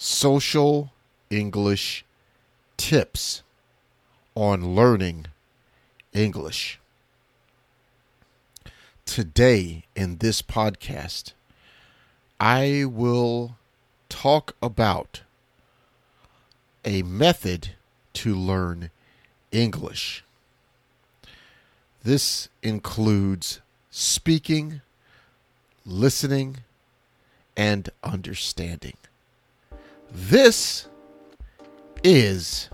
social English tips on learning English. Today in this podcast, I will talk about a method to learn English. This includes speaking, listening, and understanding. This is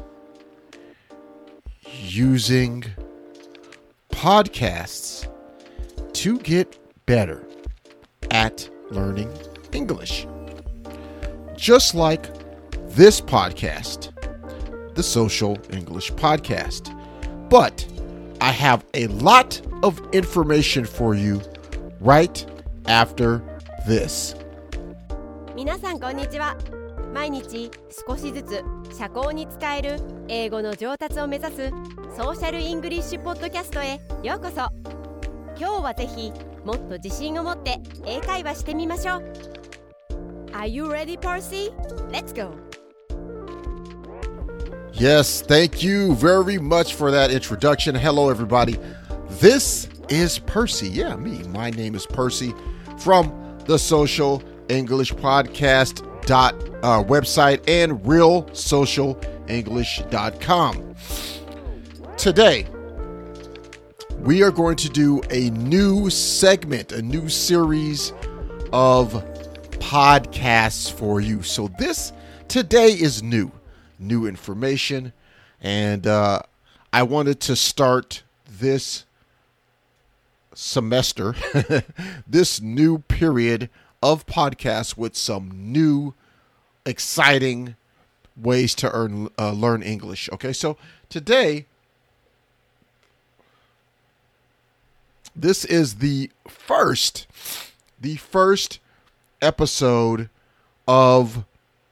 using podcasts to get better at learning English. Just like this podcast, the Social English Podcast. But I have a lot of information for you right after this. 皆さんこんにちは。毎日少しずつ社交に使える英語の上達を目指すソーシャルイングリッシュポッドキャストへようこそ。今日はぜひもっと自信を持って英会話してみましょう。Are you ready, Percy? Let's go. Yes, thank you very much for that introduction. Hello, everybody. This is Percy. Yeah, me. My name is Percy from the Social English Podcast website and realsocialenglish.com. Today, we are going to do a new segment, a new series of podcasts for you. So today is new information, and I wanted to start this semester, this new period of podcasts with some new exciting ways to learn English. Okay, so today, this is the first episode of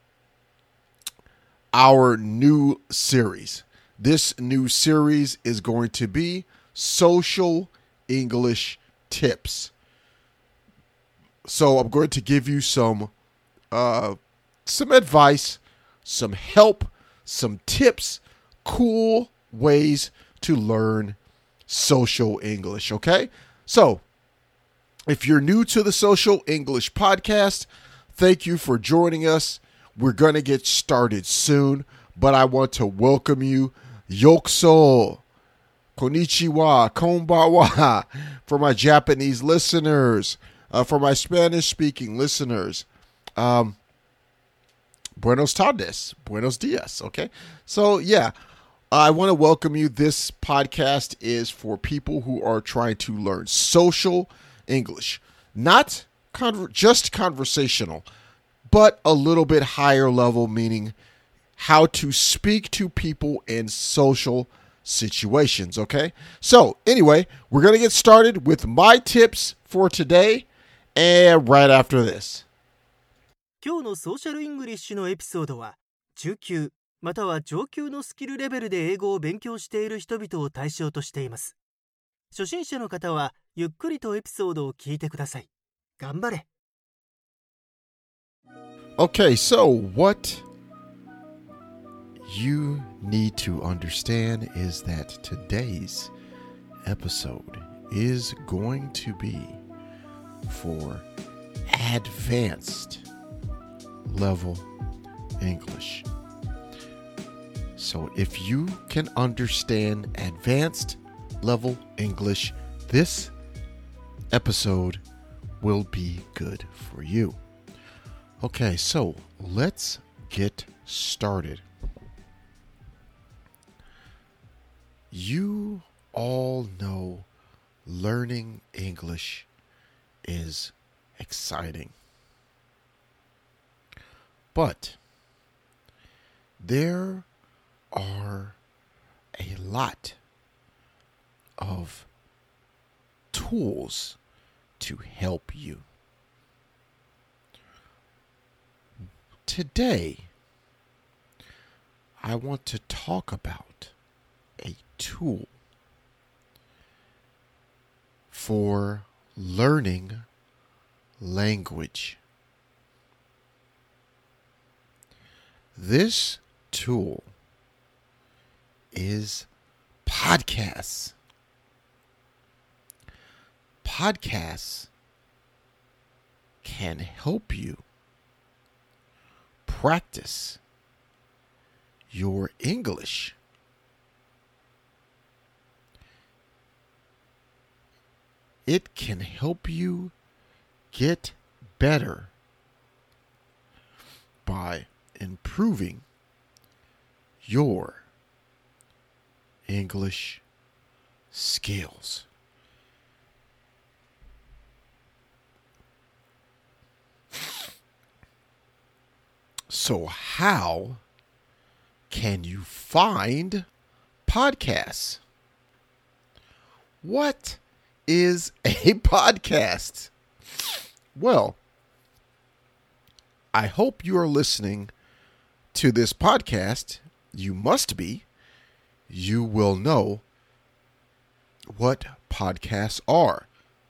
our new series. This new series is going to be Social English Tips. So I'm going to give you some advice, some help, some tips, cool ways to learn social English, okay? So, if you're new to the Social English Podcast, thank you for joining us. We're going to get started soon, but I want to welcome you. Yokuso, konnichiwa, konbanwa, for my Japanese listeners, for my Spanish-speaking listeners. Buenos tardes, buenos dias, okay? So, yeah, I want to welcome you. This podcast is for people who are trying to learn social English. Not just conversational, but a little bit higher level, meaning how to speak to people in social situations, okay? So, anyway, we're going to get started with my tips for today, and right after this. 今日のソーシャルイングリッシュのエピソードは中級または上級のスキルレベルで英語を勉強している人々を対象としています。初心者の方はゆっくりとエピソードを聞いてください。頑張れ。 Okay, so what you need to understand is that today's episode is going to be for advanced level English. So if you can understand advanced level English, this episode will be good for you. Okay, so let's get started. You all know learning English is exciting. But there are a lot of tools to help you. Today, I want to talk about a tool for learning language. This tool is podcasts. Podcasts can help you practice your English. It can help you get better by improving your English skills. So how can you find podcasts? What is a podcast? Well, I hope you are listening to this podcast. You must be. You will know what podcasts are.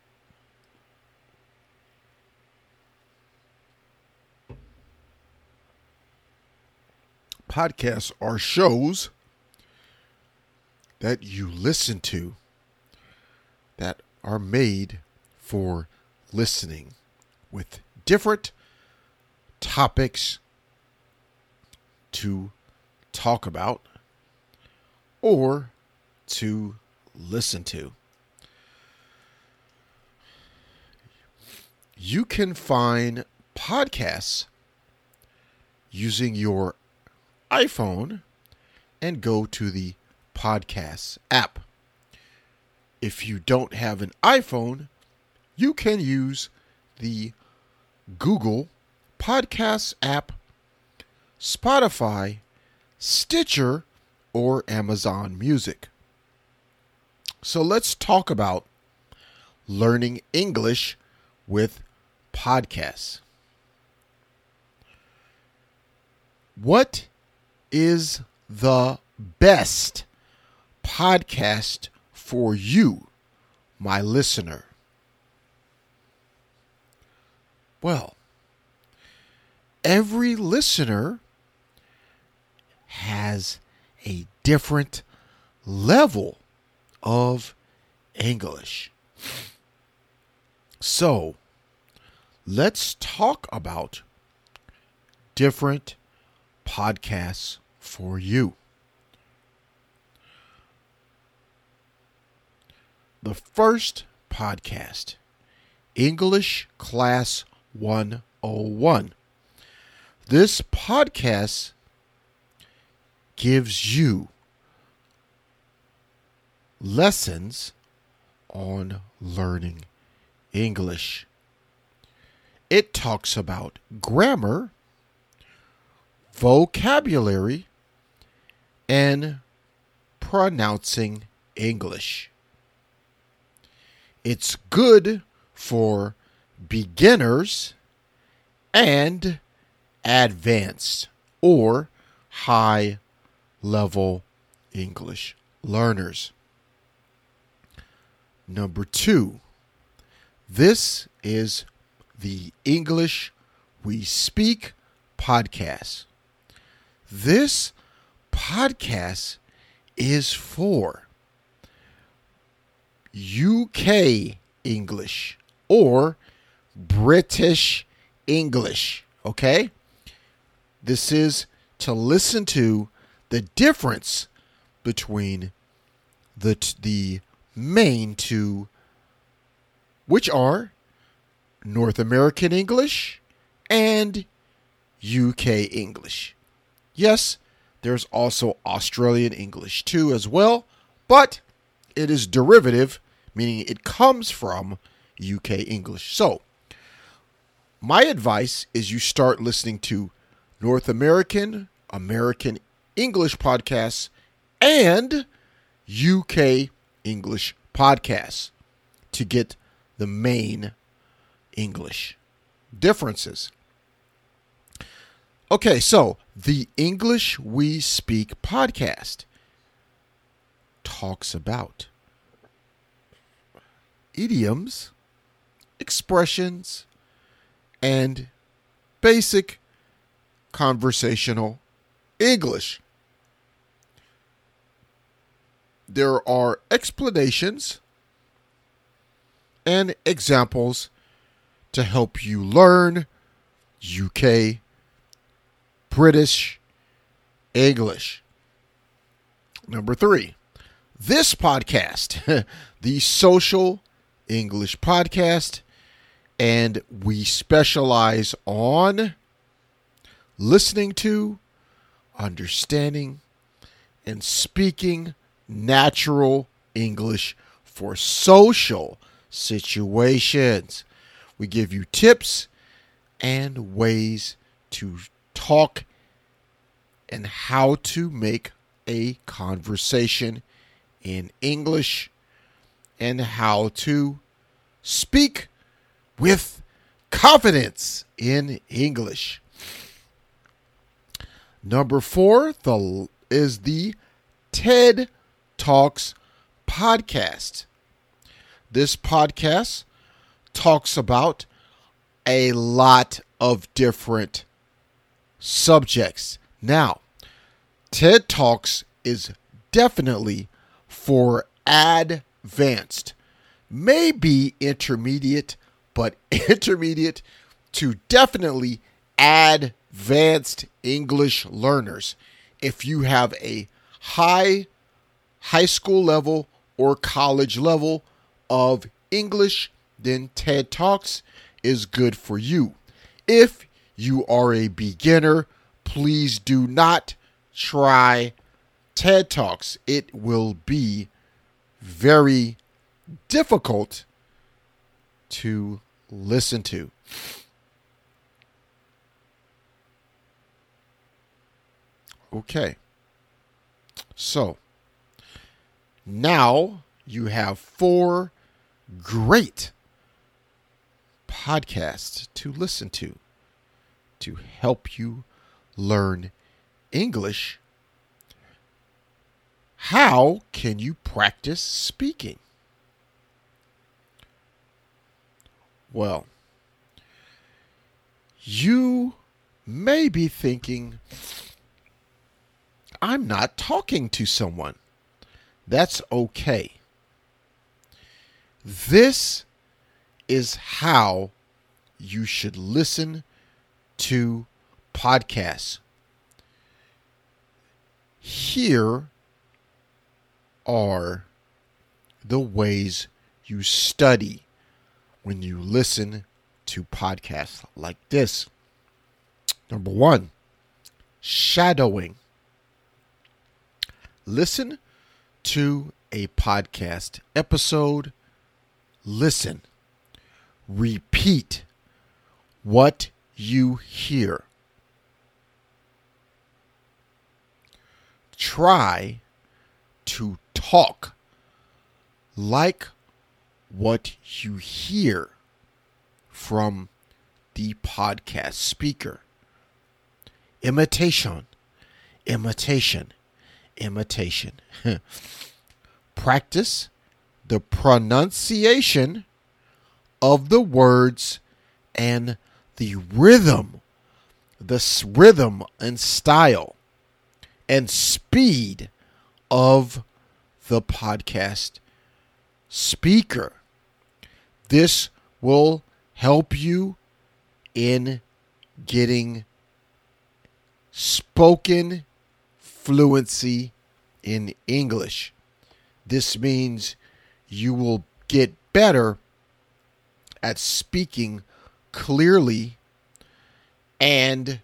Podcasts are shows that you listen to that are made for listening with different topics to talk about or to listen to. You can find podcasts using your iPhone and go to the Podcasts app. If you don't have an iPhone, you can use the Google Podcasts app, Spotify, Stitcher, or Amazon Music. So let's talk about learning English with podcasts. What is the best podcast for you, my listener? Well, every listener has a different level of English. So, let's talk about different podcasts for you. The first podcast, English Class 101. This podcast gives you lessons on learning English. It talks about grammar, vocabulary, and pronouncing English. It's good for beginners and advanced or high level English learners. Number 2, this is the English We Speak podcast. This podcast is for UK English or British English, okay? This is to listen to the difference between the main two, which are North American English and UK English. Yes, there's also Australian English too as well, but it is derivative, meaning it comes from UK English. So, my advice is you start listening to North American, American English podcasts, and UK English podcasts to get the main English differences. Okay, so the English We Speak podcast talks about idioms, expressions, and basic conversational English. There are explanations and examples to help you learn UK British English. Number 3, this podcast, the Social English Podcast, and we specialize on listening to, understanding, and speaking natural English for social situations. We give you tips and ways to talk and how to make a conversation in English and how to speak with confidence in English. Number 4 is the TED Talks podcast. This podcast talks about a lot of different subjects. Now, TED Talks is definitely for advanced, maybe intermediate, but intermediate to definitely advanced English learners. If you have a high school level or college level of English, then TED Talks is good for you. If you are a beginner, please do not try TED Talks. It will be very difficult to listen to. Okay. So, now you have 4 great podcasts to listen to help you learn English. How can you practice speaking? Well, you may be thinking, I'm not talking to someone. That's okay. This is how you should listen to podcasts. Here are the ways you study when you listen to podcasts like this. Number 1, shadowing. Listen to a podcast episode. Listen. Repeat what you hear. Try to talk like what you hear from the podcast speaker. Imitation. Practice the pronunciation of the words and the rhythm and style and speed of the podcast speaker. This will help you in getting spoken fluency in English. This means you will get better at speaking clearly and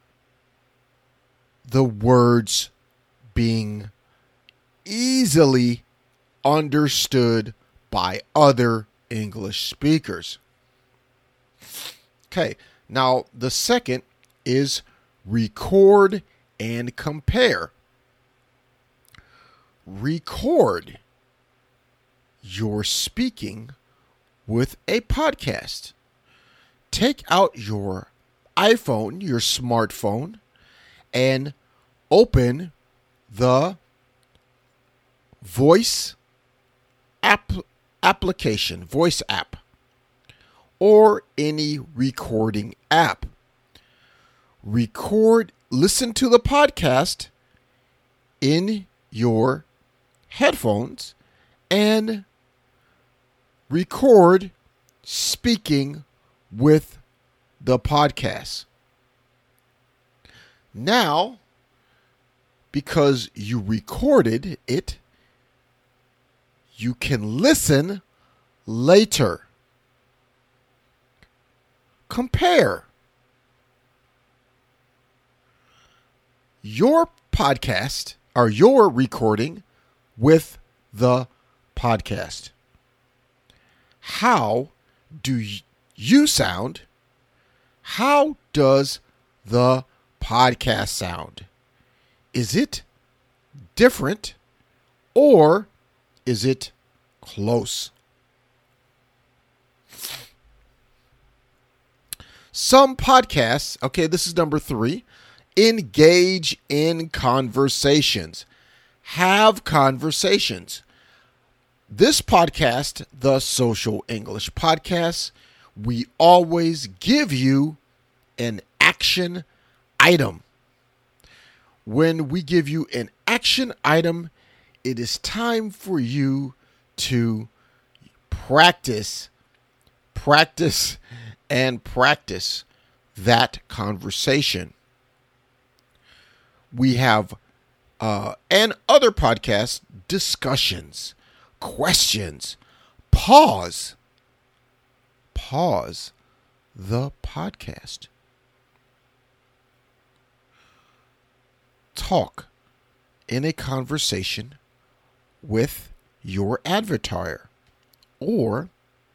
the words being easily understood by other English speakers. Okay, now the second is record and compare. Record your speaking with a podcast. Take out your iPhone, your smartphone, and open the voice application, voice app, or any recording app. Record listen to the podcast in your headphones and record speaking with the podcast. Now, because you recorded it, you can listen later. Compare your podcast or your recording with the podcast. How do you sound? How does the podcast sound? Is it different or is it close? Some podcasts, okay, this is number 3, engage in conversations. Have conversations. This podcast, the Social English Podcast, we always give you an action item. When we give you an action item, it is time for you to practice that conversation. We have and other podcasts, discussions, questions. Pause the podcast. Talk in a conversation with your avatar or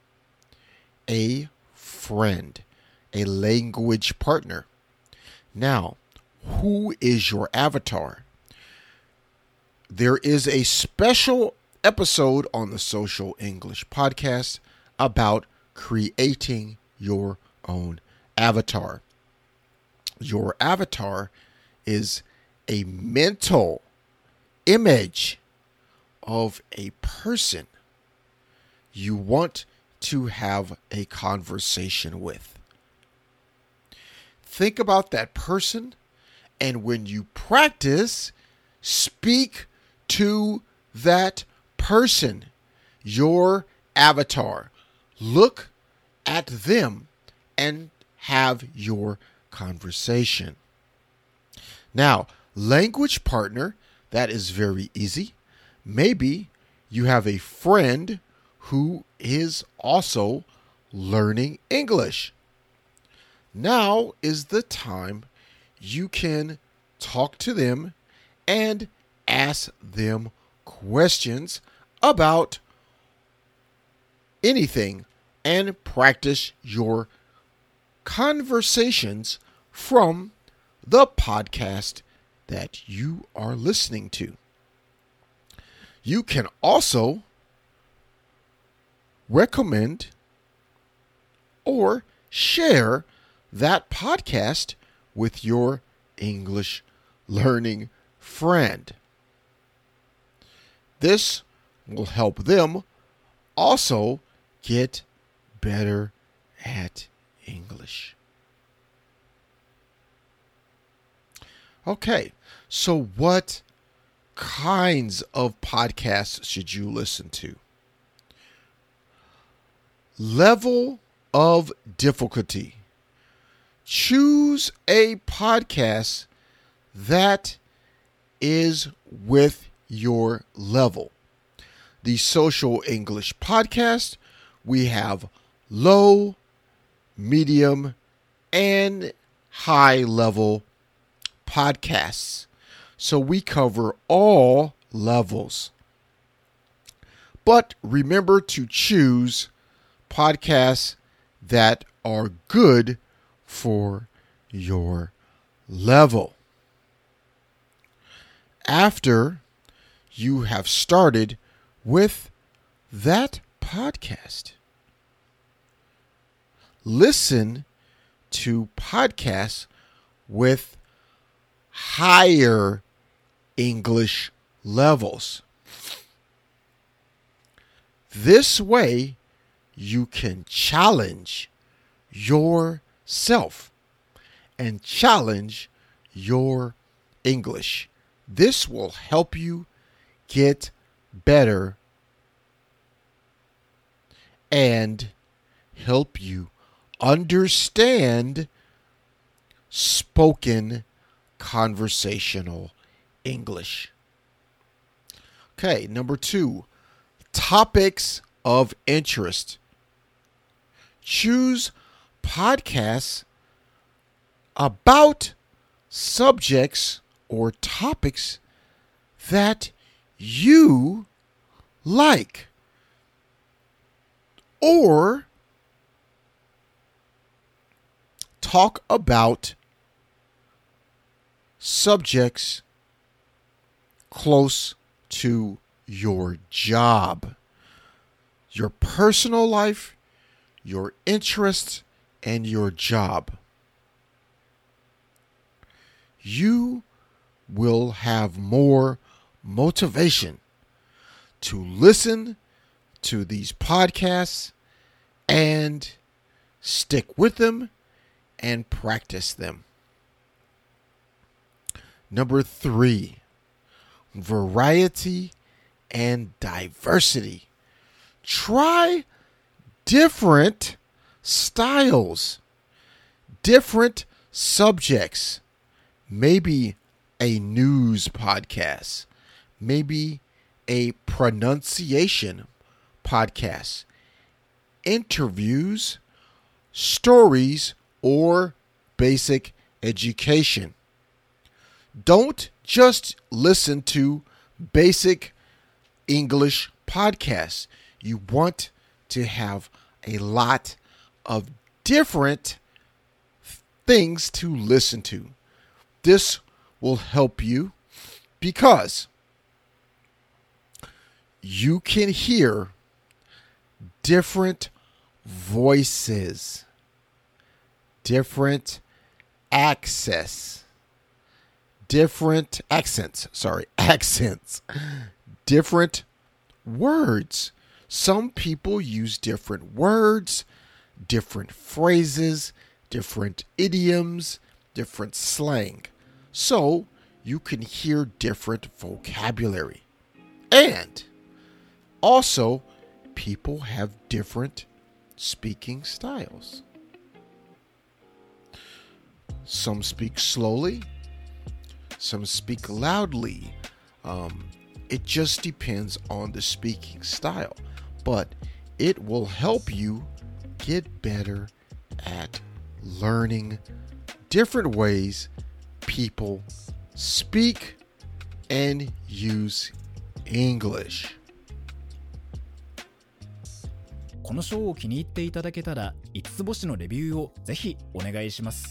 a friend, a language partner. Now, who is your avatar? There is a special episode on the Social English Podcast about creating your own avatar. Your avatar is a mental image of a person you want to have a conversation with. Think about that person, and when you practice, speak to that person, your avatar. Look at them and have your conversation. Now, language partner, that is very easy. Maybe you have a friend who is also learning English. Now is the time you can talk to them and ask them questions about anything and practice your conversations from the podcast that you are listening to. You can also recommend or share that podcast with your English learning friend. This will help them also get better at English. Okay, so what kinds of podcasts should you listen to? Level of difficulty. Choose a podcast that is with your level. The Social English Podcast, we have low, medium, and high level podcasts. So we cover all levels. But remember to choose podcasts that are good for your level. After you have started with that podcast, listen to podcasts with higher English levels. This way, you can challenge yourself and challenge your English. This will help you get better and help you understand spoken conversational English. Okay, number 2, topics of interest. Choose podcasts about subjects or topics that you like, or talk about subjects close to your job, your personal life, your interests, and your job. You will have more motivation to listen to these podcasts and stick with them and practice them. Number 3, variety and diversity. Try different styles, different subjects, maybe a news podcast, maybe a pronunciation podcast, interviews, stories, or basic education. Don't just listen to basic English podcasts. You want to have a lot of different things to listen to. This will help you because you can hear different voices, different accents, different words. Some people use different words, different phrases, different idioms, different slang. So you can hear different vocabulary. And also, people have different speaking styles. Some speak slowly, some speak loudly. It just depends on the speaking style, but it will help you get better at learning different ways people speak and use English. このショーを気に入っていただけたら5つ星のレビューをぜひお願いします。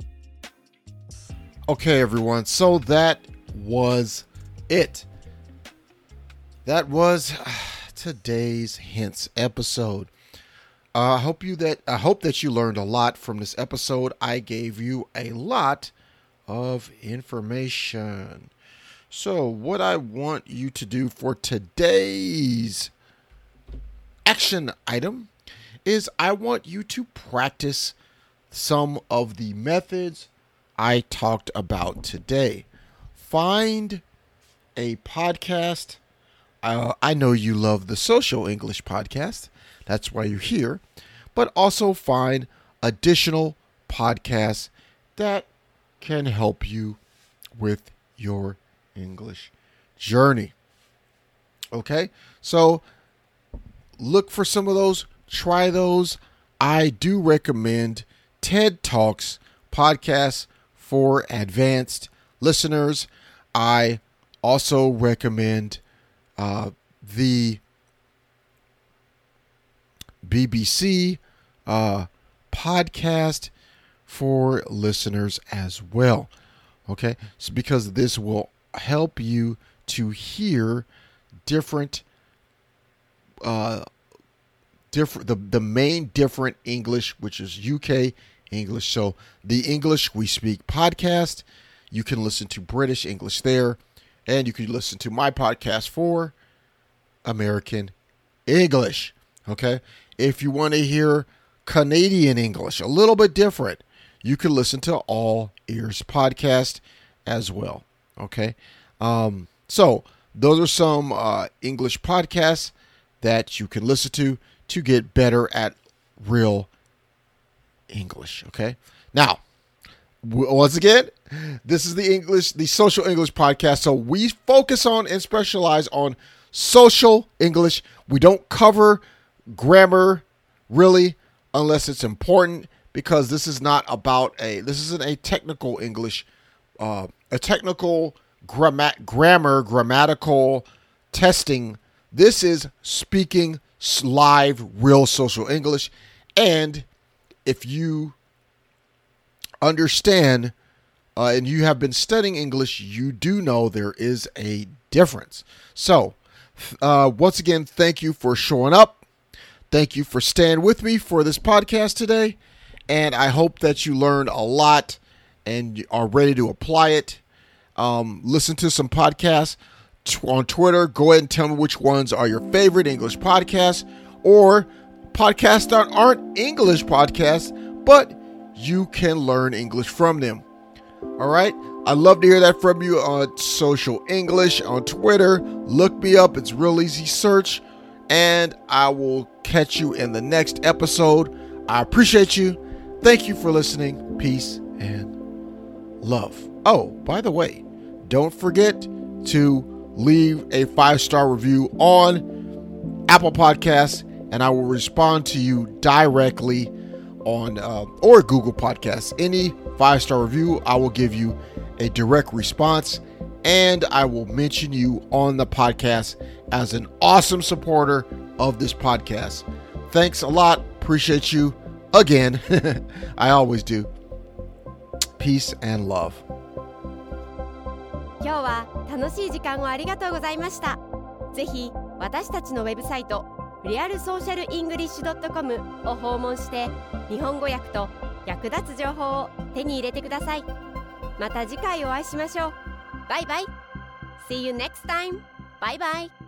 Okay, everyone. So that was it. That was today's Hints episode. I hope that you learned a lot from this episode. I gave you a lot of information. So what I want you to do for today's action item is I want you to practice some of the methods I talked about today. Find a podcast. I know you love the Social English podcast. That's why you're here. But also find additional podcasts that can help you with your English journey. Okay? So look for some of those. Try those. I do recommend TED Talks podcasts for advanced listeners. I also recommend the BBC podcast for listeners as well. Okay, so because this will help you to hear different the main different English, which is UK English. So the English We Speak podcast, you can listen to British English there, and you can listen to my podcast for American English. Okay, if you want to hear Canadian English, a little bit different, you can listen to All Ears Podcast as well. Okay. So those are some English podcasts that you can listen to get better at real English. Okay. Now, once again, this is the Social English Podcast. So we focus on and specialize on social English. We don't cover grammar really unless it's important, because this is not about this isn't a technical English, a technical grammatical testing. This is speaking live, real social English. And if you understand and you have been studying English, you do know there is a difference. So, once again, thank you for showing up. Thank you for staying with me for this podcast today. And I hope that you learned a lot and are ready to apply it. Listen to some podcasts on Twitter. Go ahead and tell me which ones are your favorite English podcasts, or podcasts that aren't English podcasts, but you can learn English from them. All right. I'd love to hear that from you on Social English on Twitter. Look me up. It's real easy search. And I will catch you in the next episode. I appreciate you. Thank you for listening. Peace and love. Oh, by the way, don't forget to leave a 5-star review on Apple Podcasts, and I will respond to you directly on or Google Podcasts. Any 5-star review, I will give you a direct response, and I will mention you on the podcast as an awesome supporter of this podcast. Thanks a lot. Appreciate you again. I always do. Peace and love. 今日は楽しい時間をありがとうございました。ぜひ私たちのウェブサイトrealsocialenglish.com を訪問して、日本語訳と役立つ情報を手に入れてください。また次回お会いしましょう。バイバイ。See you next time. Bye bye.